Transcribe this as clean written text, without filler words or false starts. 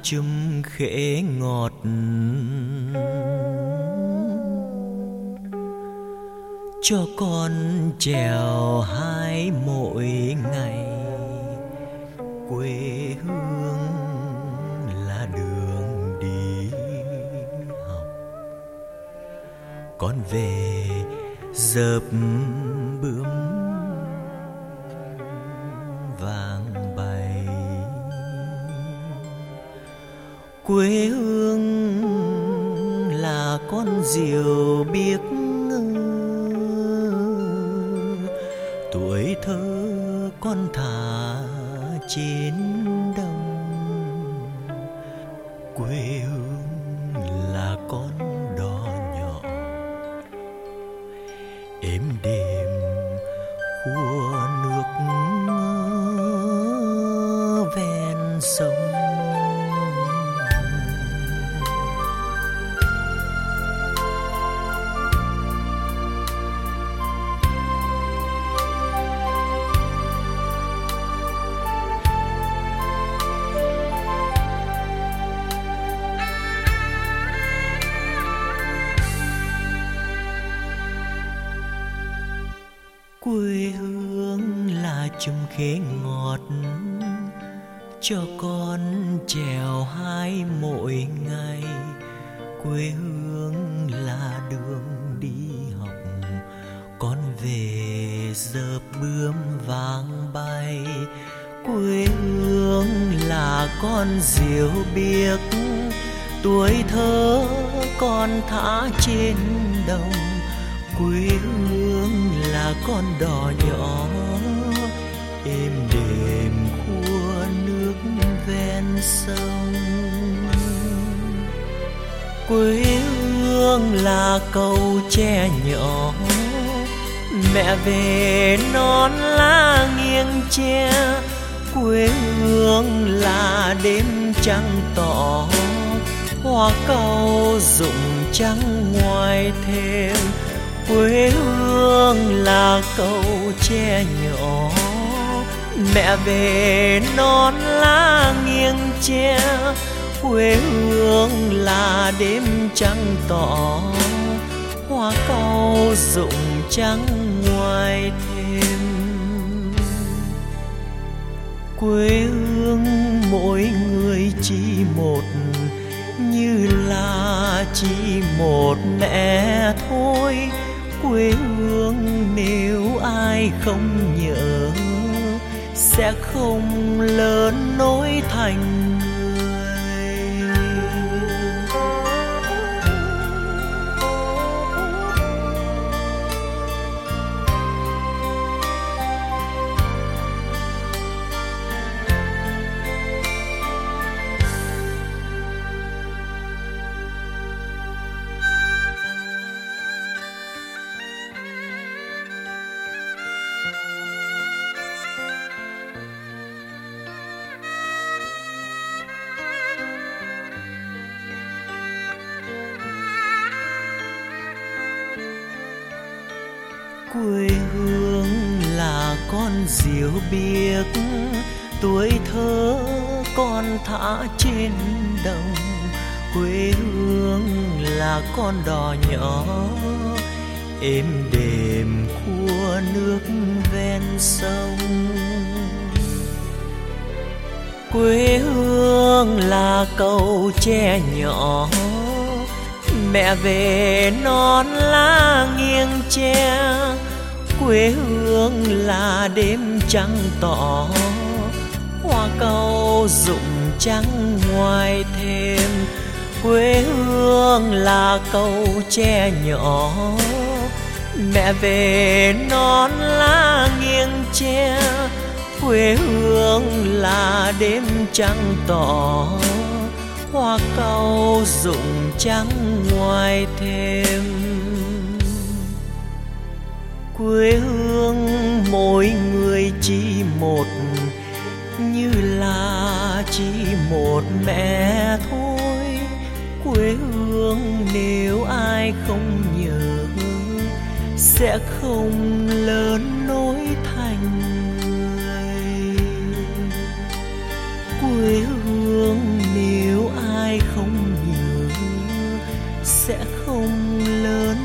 chum khế ngọt, cho con trèo hái mỗi ngày. Quê hương là đường đi học, con về dợp bướm vàng bay. Quê hương là con diều biếc tuổi thơ con thả trên đồng. Quê hương là con đò nhỏ êm đềm khua nước ven sông. Quê hương là chum khế ngọt, cho con trèo hái mỗi ngày. Quê hương là đường đi học, con về dợp bướm vàng bay. Quê hương là con diều biếc tuổi thơ con thả trên đồng. Quê hương là con đò nhỏ êm đềm khua nước ven sông. Quê hương là cầu tre nhỏ, mẹ về non lá nghiêng che. Quê hương là đêm trăng tỏ, hoa cau rụng trắng ngoài thềm. Quê hương là cầu tre nhỏ, mẹ về non lá nghiêng che. Quê hương là đêm trăng tỏ, hoa cau rụng trắng ngoài thềm. Quê hương mỗi người chỉ một, như là chỉ một mẹ thôi. Quê hương nếu ai không nhớ sẽ không lớn nổi thành người. Quê hương là con diều biếc tuổi thơ con thả trên đồng. Quê hương là con đò nhỏ êm đềm khua nước ven sông. Quê hương là cầu tre nhỏ, mẹ về non lá nghiêng che. Quê hương là đêm trăng tỏ, hoa cau rụng trắng ngoài thềm. Quê hương là cầu tre nhỏ, mẹ về non lá nghiêng che. Quê hương là đêm trăng tỏ, hoa cau rụng trắng ngoài thềm. Quê hương mỗi người chỉ một, như là chỉ một mẹ thôi. Quê hương nếu ai không nhớ sẽ không lớn nổi thành người. Quê hương nếu ai không nhớ sẽ không lớn